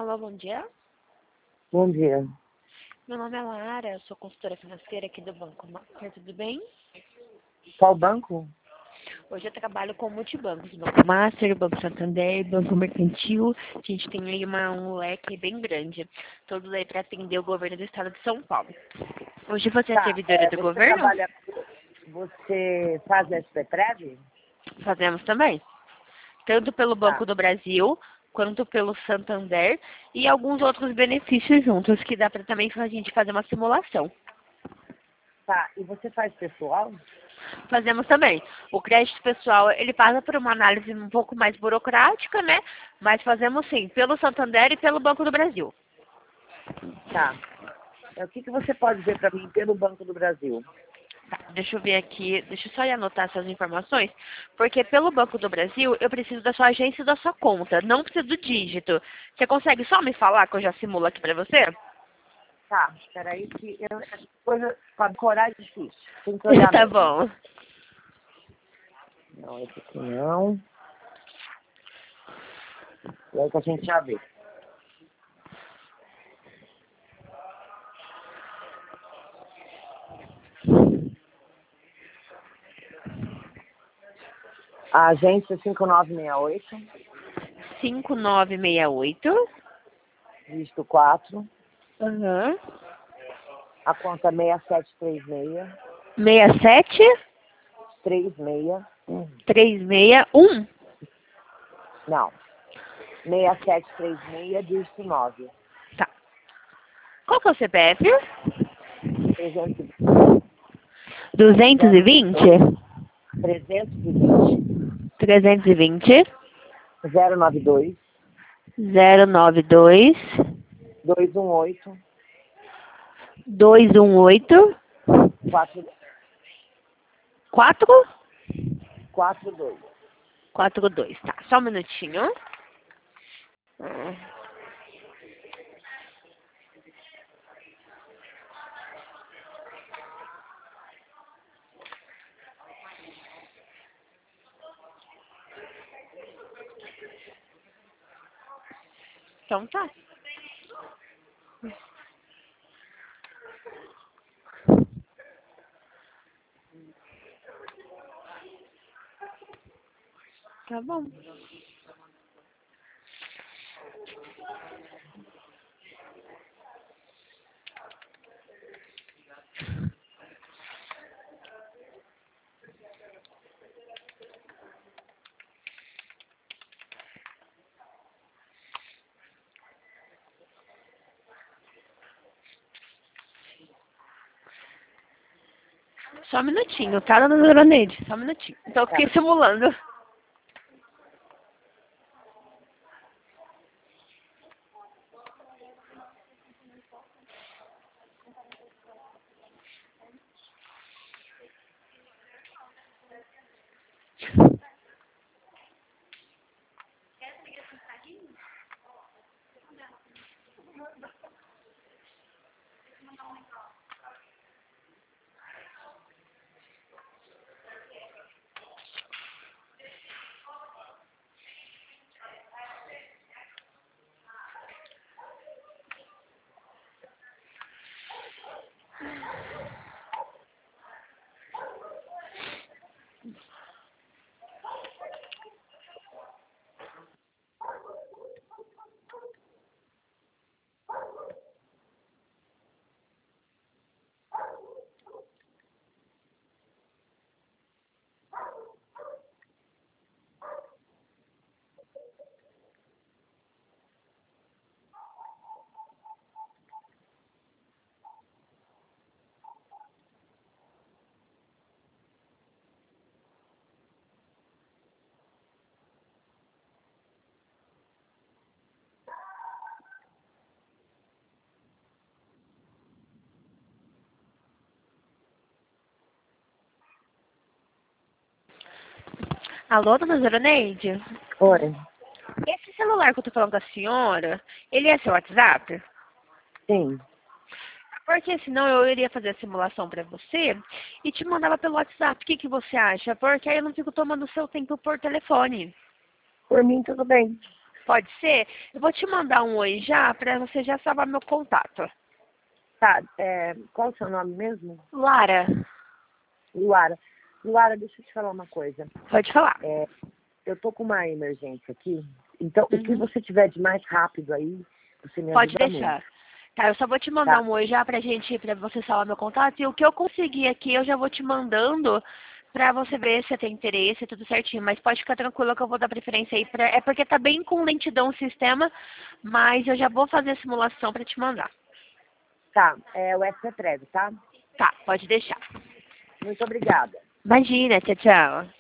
Alô, bom dia. Bom dia. Meu nome é Lara, eu sou consultora financeira aqui do Banco Master, tudo bem? Qual banco? Hoje eu trabalho com multibancos, Banco Master, Banco Santander, Banco Mercantil. A gente tem aí um leque bem grande, todos aí para atender o governo do estado de São Paulo. Hoje você é servidora do Você governo? você faz SPTREV? Fazemos também. Tanto pelo Tá, Banco do Brasil, quanto pelo Santander e alguns outros benefícios juntos, que dá para também a gente fazer uma simulação. tá. E você faz pessoal? Fazemos também. O crédito pessoal, ele passa por uma análise um pouco mais burocrática, né? Mas fazemos sim, pelo Santander e pelo Banco do Brasil. Tá. O que você pode ver para mim pelo Banco do Brasil? Tá, deixa eu ver aqui, deixa eu só ir anotar essas informações, porque pelo Banco do Brasil eu preciso da sua agência e da sua conta, não preciso do dígito. Você consegue só me falar que eu já simulo aqui pra você? Tá, peraí que coisa para decorar é difícil. Tem que olhar Tá mesmo. bom. Não, esse aqui não. E aí que a gente já vê. A agência 5968, 5968. dígito 4, Aham. a conta 6736, 67 36, 361. não, 6736, dígito 9, Tá. Qual que é o CPF? 300, 220? 320, 320 092, 092 218, 218 4, 4 42. 42. Tá, só um minutinho. Então tá. Tá bom. Só um minutinho, tá, dona Veroneide? Só um minutinho. Então eu Tá. fiquei simulando. Alô, dona Veroneide? Oi. Esse celular que eu tô falando com a senhora, ele é seu WhatsApp? Sim. Porque senão eu iria fazer a simulação pra você e te mandava pelo WhatsApp. O que que você acha? Porque aí eu não fico tomando seu tempo por telefone. Por mim, tudo bem. Pode ser? Eu vou te mandar um oi já para você já salvar meu contato. Tá, qual o seu nome mesmo? Lara, Luara. Luara, deixa eu te falar uma coisa. pode falar. Eu tô com uma emergência aqui, então o que Uhum. você tiver de mais rápido aí, você me Pode ajuda deixar. muito. Tá, eu só vou te mandar Tá, um oi já pra você salvar meu contato. E o que eu conseguir aqui, eu já vou te mandando pra você ver se tem interesse, tudo certinho. Mas pode ficar tranquila que eu vou dar preferência aí pra... É porque tá bem com lentidão o sistema, mas eu já vou fazer a simulação pra te mandar. tá, o SP Trevo, tá? Tá, pode deixar. Muito obrigada. Imagina, tchau, tchau.